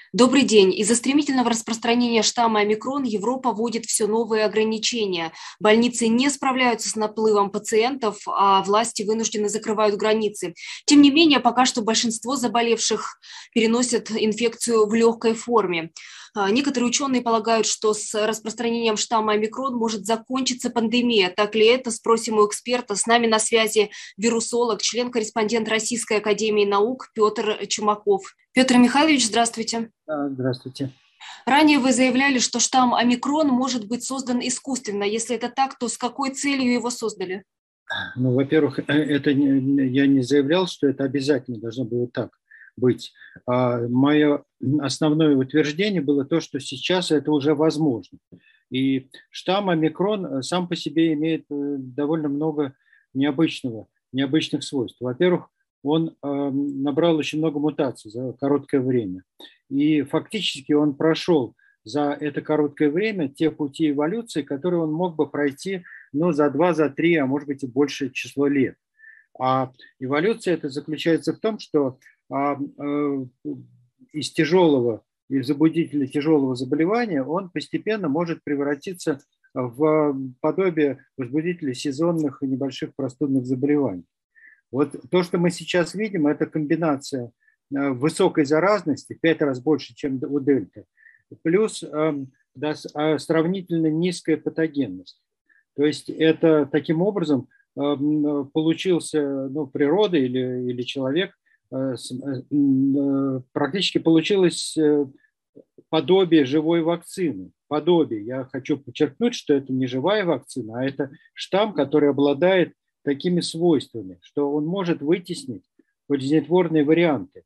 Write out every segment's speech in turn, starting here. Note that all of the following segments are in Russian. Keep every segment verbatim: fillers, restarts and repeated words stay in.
Добрый день. Из-за стремительного распространения штамма омикрон Европа вводит все новые ограничения. Больницы не справляются с наплывом пациентов, а власти вынуждены закрывают границы. Тем не менее, пока что большинство заболевших переносят инфекцию в легкой форме. А, Некоторые ученые полагают, что с распространением штамма омикрон может закончиться пандемия. Так ли это? Спросим у эксперта. С нами на связи вирусолог, член-корреспондент Российской академии наук Петр Чумаков. Петр Михайлович, здравствуйте. Да, здравствуйте. Ранее вы заявляли, что штамм омикрон может быть создан искусственно. Если это так, то с какой целью его создали? Ну, во-первых, это не, я не заявлял, что это обязательно должно было так быть. А мое основное утверждение было то, что сейчас это уже возможно. И штамм омикрон сам по себе имеет довольно много необычного, необычных свойств. Во-первых, он набрал очень много мутаций за короткое время. И фактически он прошел за это короткое время те пути эволюции, которые он мог бы пройти ну, за два, за три, а может быть и большее число лет. А эволюция это заключается в том, что а, а, из тяжелого, из возбудителя тяжелого заболевания он постепенно может превратиться в подобие возбудителя сезонных и небольших простудных заболеваний. Вот то, что мы сейчас видим, это комбинация высокой заразности, в пять раз больше, чем у дельты, плюс да, сравнительно низкая патогенность. То есть это таким образом получился, ну, природа или, или человек, практически получилось подобие живой вакцины. Подобие. Я хочу подчеркнуть, что это не живая вакцина, а это штамм, который обладает такими свойствами, что он может вытеснить болезнетворные варианты.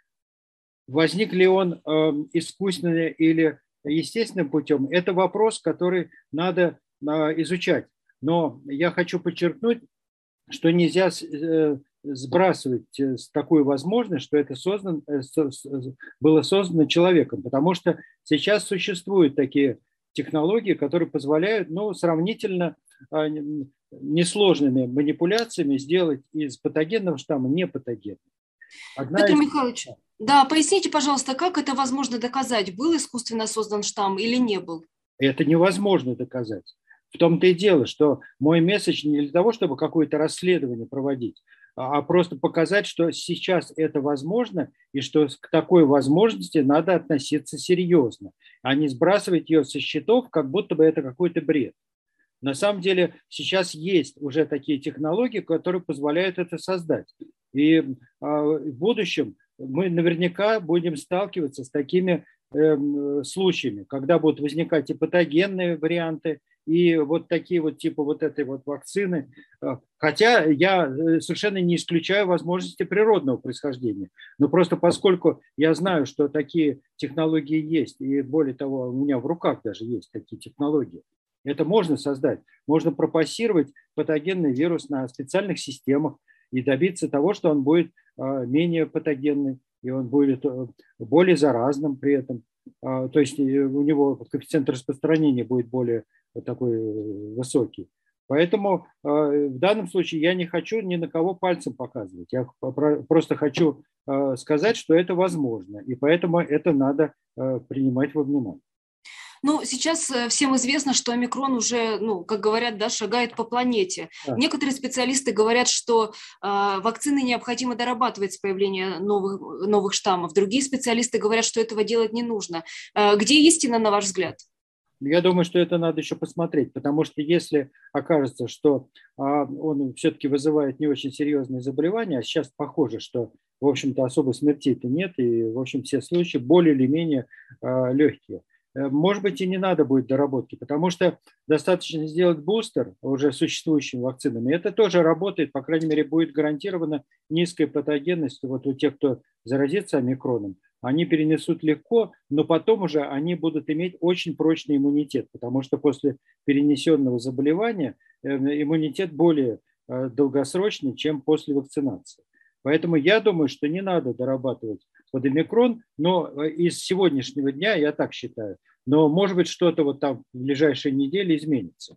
Возник ли он э, искусственно или естественным путем, это вопрос, который надо э, изучать. Но я хочу подчеркнуть, что нельзя э, сбрасывать э, такую возможность, что это создан, э, со, было создано человеком, потому что сейчас существуют такие технологии, которые позволяют, ну, сравнительно э, несложными манипуляциями сделать из патогенного штамма непатогенный. Одна Петр из... Михайлович, да, поясните, пожалуйста, как это возможно доказать? Был искусственно создан штамм или не был? Это невозможно доказать. В том-то и дело, что мой месседж не для того, чтобы какое-то расследование проводить, а просто показать, что сейчас это возможно, и что к такой возможности надо относиться серьезно, а не сбрасывать ее со счетов, как будто бы это какой-то бред. На самом деле сейчас есть уже такие технологии, которые позволяют это создать. И э, в будущем мы наверняка будем сталкиваться с такими э, случаями, когда будут возникать и патогенные варианты, и вот такие вот типа вот этой вот вакцины. Хотя я совершенно не исключаю возможности природного происхождения. Но просто поскольку я знаю, что такие технологии есть, и более того, у меня в руках даже есть такие технологии, это можно создать. Можно пропассировать патогенный вирус на специальных системах и добиться того, что он будет менее патогенный, и он будет более заразным при этом. То есть у него коэффициент распространения будет более такой высокий. Поэтому в данном случае я не хочу ни на кого пальцем показывать. Я просто хочу сказать, что это возможно, и поэтому это надо принимать во внимание. Ну, сейчас всем известно, что омикрон уже, ну, как говорят, да, шагает по планете. Да. Некоторые специалисты говорят, что э, вакцины необходимо дорабатывать с появлением новых, новых штаммов. Другие специалисты говорят, что этого делать не нужно. Э, где истина, на ваш взгляд? Я думаю, что это надо еще посмотреть, потому что если окажется, что а, он все-таки вызывает не очень серьезные заболевания, а сейчас похоже, что, в общем-то, особо смертей-то нет, и, в общем, все случаи более или менее а, легкие. Может быть, и не надо будет доработки, потому что достаточно сделать бустер уже существующими вакцинами. Это тоже работает, по крайней мере, будет гарантирована низкая патогенность. Вот у тех, кто заразится омикроном, они перенесут легко, но потом уже они будут иметь очень прочный иммунитет, потому что после перенесенного заболевания иммунитет более долгосрочный, чем после вакцинации. Поэтому я думаю, что не надо дорабатывать под омикрон, но из сегодняшнего дня я так считаю. Но может быть что-то вот там в ближайшие недели изменится.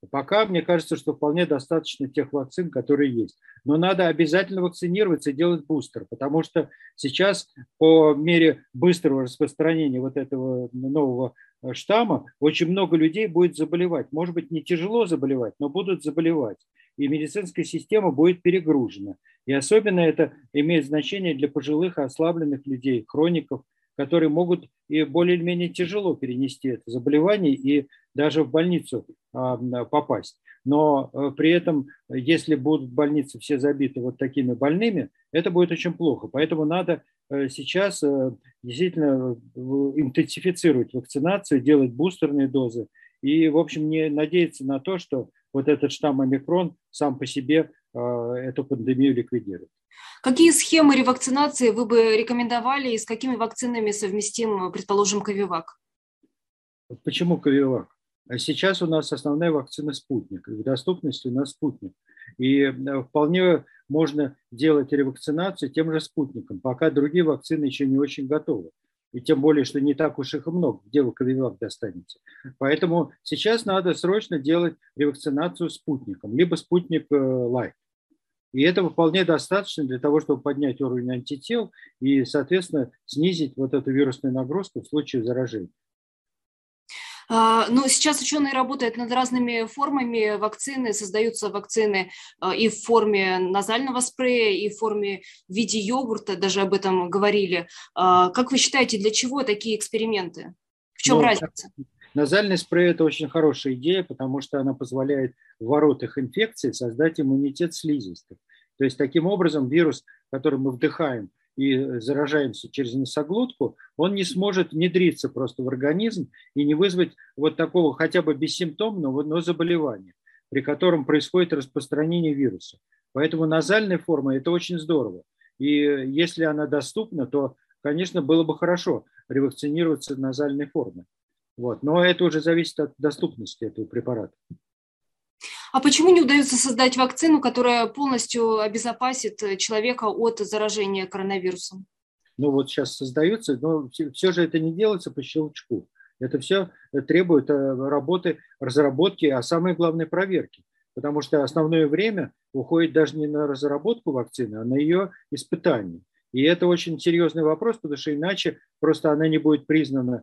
Пока, мне кажется, что вполне достаточно тех вакцин, которые есть. Но надо обязательно вакцинироваться и делать бустер, потому что сейчас по мере быстрого распространения вот этого нового штамма очень много людей будет заболевать. Может быть, не тяжело заболевать, но будут заболевать. И медицинская система будет перегружена. И особенно это имеет значение для пожилых и ослабленных людей, хроников, которые могут и более или менее тяжело перенести это заболевание и даже в больницу попасть. Но при этом, если будут больницы все забиты вот такими больными, это будет очень плохо. Поэтому надо сейчас действительно интенсифицировать вакцинацию, делать бустерные дозы и, в общем, не надеяться на то, что вот этот штамм омикрон сам по себе эту пандемию ликвидирует. Какие схемы ревакцинации вы бы рекомендовали и с какими вакцинами совместим, предположим, Ковивак? Почему Ковивак? Сейчас у нас основная вакцина «Спутник». В доступности у нас «Спутник». И вполне можно делать ревакцинацию тем же «Спутником», пока другие вакцины еще не очень готовы. И тем более, что не так уж их и много, где вы Ковивак достанете. Поэтому сейчас надо срочно делать ревакцинацию «Спутником», либо «Спутник Лайт». И этого вполне достаточно для того, чтобы поднять уровень антител и, соответственно, снизить вот эту вирусную нагрузку в случае заражения. Ну, сейчас ученые работают над разными формами вакцины, создаются вакцины и в форме назального спрея, и в форме в виде йогурта, даже об этом говорили. Как вы считаете, для чего такие эксперименты? В чем ну, разница? Назальный спрей – это очень хорошая идея, потому что она позволяет в воротах инфекции создать иммунитет слизистых. То есть таким образом вирус, который мы вдыхаем, и заражаемся через носоглотку, он не сможет внедриться просто в организм и не вызвать вот такого хотя бы бессимптомного, но заболевания, при котором происходит распространение вируса. Поэтому назальная форма – это очень здорово. И если она доступна, то, конечно, было бы хорошо ревакцинироваться назальной формой. Вот. Но это уже зависит от доступности этого препарата. А почему не удается создать вакцину, которая полностью обезопасит человека от заражения коронавирусом? Ну вот сейчас создаются, но все же это не делается по щелчку. Это все требует работы, разработки, а самое главное проверки. Потому что основное время уходит даже не на разработку вакцины, а на ее испытание. И это очень серьезный вопрос, потому что иначе просто она не будет признана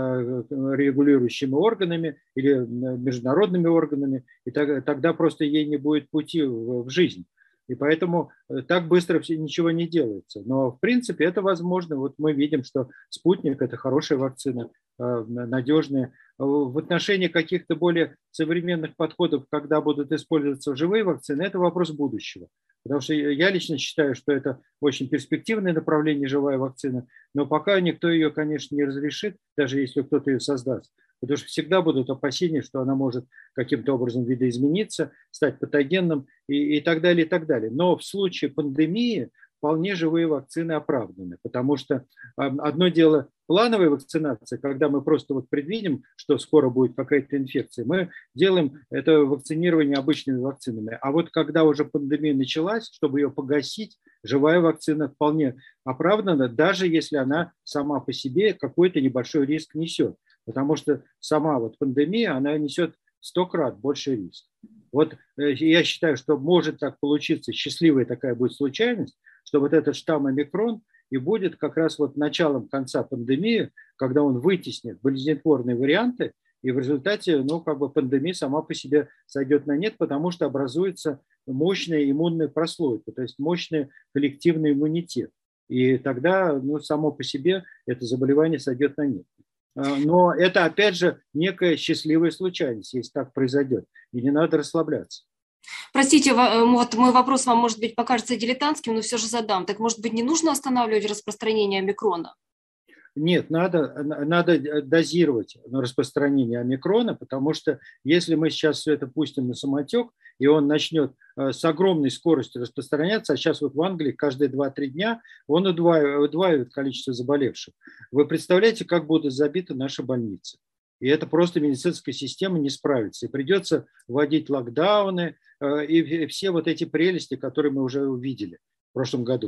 регулирующими органами или международными органами, и тогда просто ей не будет пути в жизнь. И поэтому так быстро ничего не делается. Но в принципе это возможно. Вот мы видим, что «Спутник» – это хорошая вакцина, надежная. В отношении каких-то более современных подходов, когда будут использоваться живые вакцины, это вопрос будущего. Потому что я лично считаю, что это очень перспективное направление, живая вакцина, но пока никто ее, конечно, не разрешит, даже если кто-то ее создаст. Потому что всегда будут опасения, что она может каким-то образом видоизмениться, стать патогенным и, и так далее, и так далее. Но в случае пандемии вполне живые вакцины оправданы, потому что одно дело плановая вакцинация, когда мы просто вот предвидим, что скоро будет какая-то инфекция, мы делаем это вакцинирование обычными вакцинами. А вот когда уже пандемия началась, чтобы ее погасить, живая вакцина вполне оправдана, даже если она сама по себе какой-то небольшой риск несет. Потому что сама вот пандемия, она несет сто крат больше риск. Вот я считаю, что может так получиться, счастливая такая будет случайность, что вот этот штамм омикрон и будет как раз вот началом конца пандемии, когда он вытеснит болезнетворные варианты, и в результате, ну, как бы пандемия сама по себе сойдет на нет, потому что образуется мощная иммунная прослойка, то есть мощный коллективный иммунитет. И тогда, ну, само по себе это заболевание сойдет на нет. Но это, опять же, некая счастливая случайность, если так произойдет. И не надо расслабляться. Простите, вот мой вопрос вам, может быть, покажется дилетантским, но все же задам. Так, может быть, не нужно останавливать распространение омикрона? Нет, надо, надо дозировать распространение омикрона, потому что если мы сейчас все это пустим на самотек, и он начнет с огромной скоростью распространяться, а сейчас вот в Англии каждые два-три дня он удваивает, удваивает количество заболевших. Вы представляете, как будут забиты наши больницы? И это просто медицинская система не справится. И придется вводить локдауны и все вот эти прелести, которые мы уже увидели в прошлом году.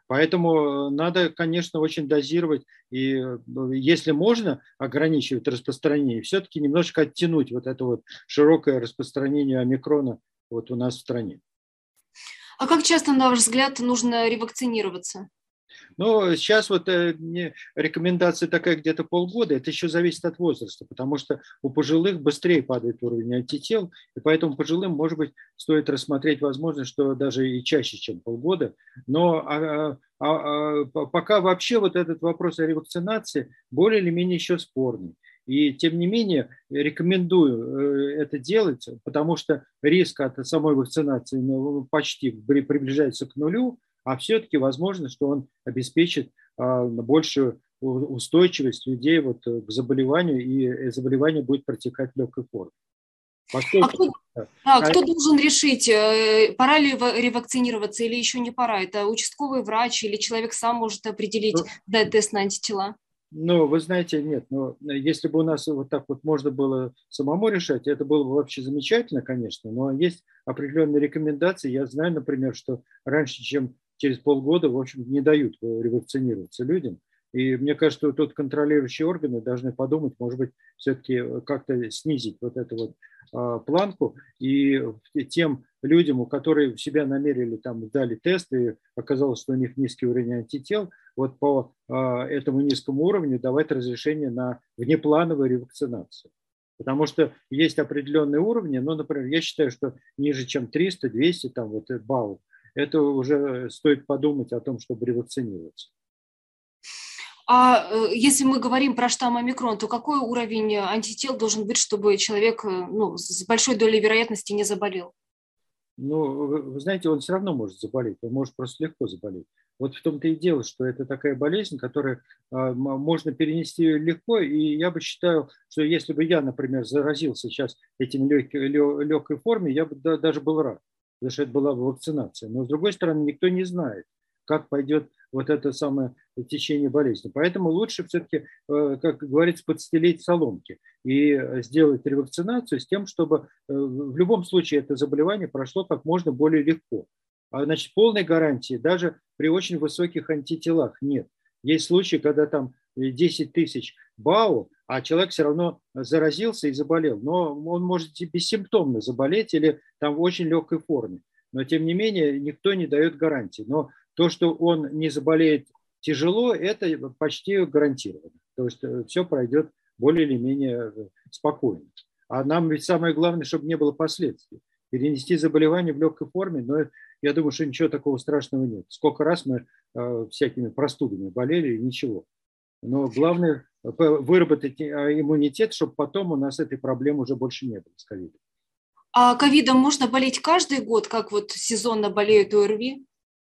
Поэтому надо, конечно, очень дозировать, и если можно ограничивать распространение, все-таки немножко оттянуть вот это вот широкое распространение омикрона вот у нас в стране. А как часто, на ваш взгляд, нужно ревакцинироваться? Но сейчас вот рекомендация такая где-то полгода, это еще зависит от возраста, потому что у пожилых быстрее падает уровень антител, и поэтому пожилым, может быть, стоит рассмотреть возможность, что даже и чаще, чем полгода. Но а, а, а, пока вообще вот этот вопрос о ревакцинации более или менее еще спорный. И тем не менее рекомендую это делать, потому что риск от самой вакцинации почти приближается к нулю, а все-таки возможно, что он обеспечит большую устойчивость людей вот к заболеванию, и заболевание будет протекать в легкой форме. Поскольку... А кто, а, кто должен решить, пора ли ревакцинироваться или еще не пора? Это участковый врач или человек сам может определить, дать тест на антитела? Ну, вы знаете, нет, но если бы у нас вот так вот можно было самому решать, это было бы вообще замечательно, конечно, но есть определенные рекомендации. Я знаю, например, что раньше, чем через полгода, в общем, не дают ревакцинироваться людям. И мне кажется, что тут контролирующие органы должны подумать, может быть, все-таки как-то снизить вот эту вот а, планку, и тем людям, у которых себя намерили, там, дали тест, и оказалось, что у них низкий уровень антител, вот по а, этому низкому уровню давать разрешение на внеплановую ревакцинацию. Потому что есть определенные уровни, ну, например, я считаю, что ниже, чем триста двести там, вот, баллов, это уже стоит подумать о том, чтобы ревакцинироваться. А если мы говорим про штамм омикрон, то какой уровень антител должен быть, чтобы человек, ну, с большой долей вероятности не заболел? Ну, вы знаете, он все равно может заболеть, он может просто легко заболеть. Вот в том-то и дело, что это такая болезнь, которую а, можно перенести легко, и я бы считал, что если бы я, например, заразился сейчас этим легкой, легкой форме, я бы да, даже был рад, потому что это была бы вакцинация. Но, с другой стороны, никто не знает, как пойдет вот это самое течение болезни. Поэтому лучше все-таки, как говорится, подстелить соломки и сделать ревакцинацию с тем, чтобы в любом случае это заболевание прошло как можно более легко. А, значит, полной гарантии даже при очень высоких антителах нет. Есть случаи, когда там десять тысяч БАУ, а человек все равно заразился и заболел. Но он может и бессимптомно заболеть или там в очень легкой форме. Но тем не менее никто не дает гарантии. Но то, что он не заболеет тяжело, это почти гарантировано. То есть все пройдет более или менее спокойно. А нам ведь самое главное, чтобы не было последствий. Перенести заболевание в легкой форме, но я думаю, что ничего такого страшного нет. Сколько раз мы всякими простудами болели, ничего. Но главное выработать иммунитет, чтобы потом у нас этой проблемы уже больше не было с ковидом. А ковидом можно болеть каждый год, как вот сезонно болеют ОРВИ?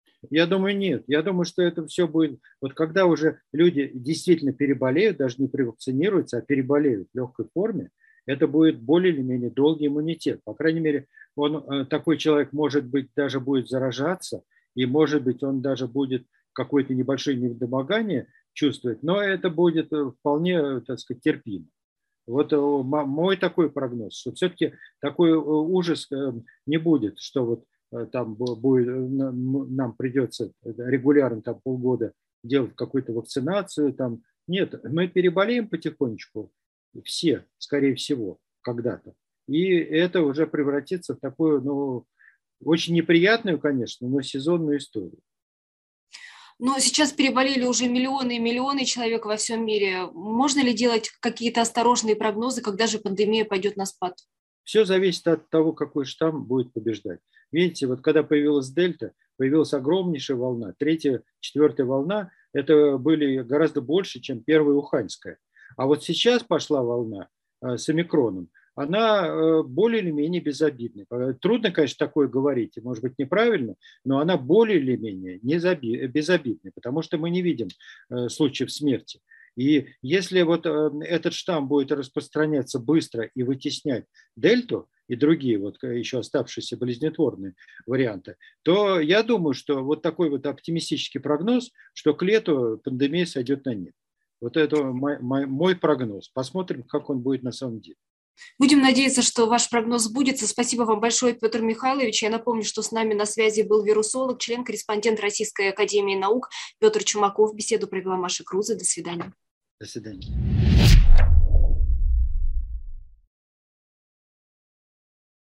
Я думаю, нет. Я думаю, что это все будет... Вот когда уже люди действительно переболеют, даже не привакцинируются, а переболеют в легкой форме, это будет более или менее долгий иммунитет. По крайней мере, он, такой человек, может быть, даже будет заражаться, и, может быть, он даже будет какое-то небольшое недомогание чувствовать, но это будет вполне, так сказать, терпимо. Вот мой такой прогноз, что все-таки такой ужас не будет, что вот там будет, нам придется регулярно там, полгода делать какую-то вакцинацию. Там. Нет, мы переболеем потихонечку, все, скорее всего, когда-то. И это уже превратится в такую, ну, очень неприятную, конечно, но сезонную историю. Но сейчас переболели уже миллионы и миллионы человек во всем мире. Можно ли делать какие-то осторожные прогнозы, когда же пандемия пойдет на спад? Все зависит от того, какой штамм будет побеждать. Видите, вот когда появилась дельта, появилась огромнейшая волна. Третья, четвертая волна, это были гораздо больше, чем первая уханьская. А вот сейчас пошла волна с омикроном. Она более или менее безобидная. Трудно, конечно, такое говорить, может быть, неправильно, но она более или менее безобидная, потому что мы не видим случаев смерти. И если вот этот штамм будет распространяться быстро и вытеснять дельту и другие вот еще оставшиеся болезнетворные варианты, то я думаю, что вот такой вот оптимистический прогноз, что к лету пандемия сойдет на нет. Вот это мой, мой, мой прогноз. Посмотрим, как он будет на самом деле. Будем надеяться, что ваш прогноз сбудется. Спасибо вам большое, Петр Михайлович. Я напомню, что с нами на связи был вирусолог, член-корреспондент Российской академии наук Петр Чумаков. Беседу провела Маша Круза. До свидания. До свидания.